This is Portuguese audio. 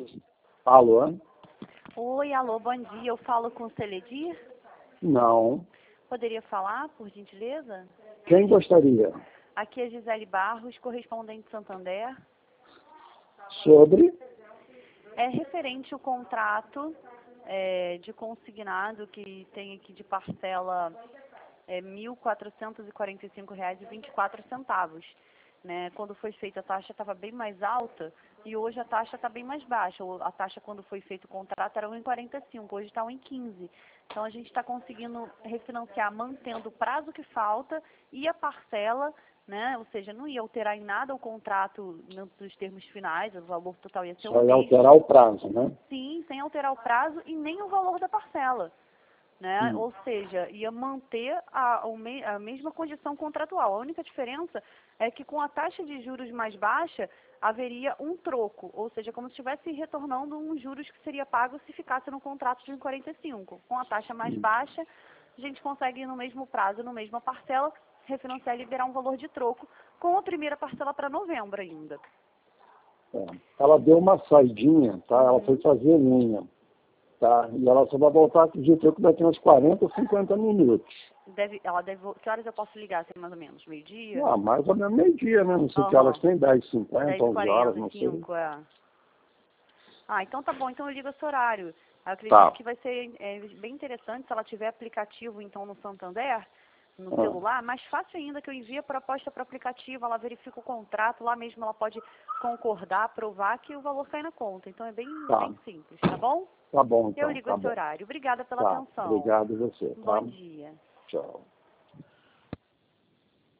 Alô? Oi, alô, bom dia. Eu falo com o Celedir? Não. Poderia falar, por gentileza? Quem gostaria? Aqui é Gisele Barros, correspondente de Santander. Sobre? É referente ao contrato de consignado que tem aqui de parcela R$ 1.445,24. Né? Quando foi feita a taxa estava bem mais alta e hoje a taxa está bem mais baixa. A taxa quando foi feito o contrato era 1,45, hoje está 1,15. Então a gente está conseguindo refinanciar mantendo o prazo que falta e a parcela, né? Ou seja, não ia alterar em nada o contrato nos termos finais, o valor total ia ser o Só ia mesmo. alterar o prazo, né? Sim, sem alterar o prazo e nem o valor da parcela. Né? Ou seja, ia manter a mesma condição contratual. A única diferença é que com a taxa de juros mais baixa, haveria um troco, ou seja, como se estivesse retornando uns juros que seria pago se ficasse no contrato de 1,45. Com a taxa mais baixa, a gente consegue ir no mesmo prazo, na mesma parcela, refinanciar e liberar um valor de troco, com a primeira parcela para novembro ainda. É. Ela deu uma saidinha, tá? Ela foi fazer linha. Tá? E ela só vai voltar, acredito eu, que daqui uns 40 ou 50 minutos. Que horas eu posso ligar, assim, mais ou menos? Meio-dia? Ah, mais ou menos meio-dia, né? Não sei que horas tem, 10h50, 11 horas, não sei. 10h45, é. Ah, então tá bom, então eu ligo esse horário. Eu acredito Tá. que vai ser bem interessante se ela tiver aplicativo, então, no Santander, no celular, mais fácil ainda que eu envie a proposta para o aplicativo, ela verifica o contrato, lá mesmo ela pode concordar, aprovar que o valor cai na conta. Então é bem simples, tá bom? Tá bom, então. Eu ligo esse horário. Obrigada pela Tá. atenção. Obrigado a você, tá? Bom dia. Tchau.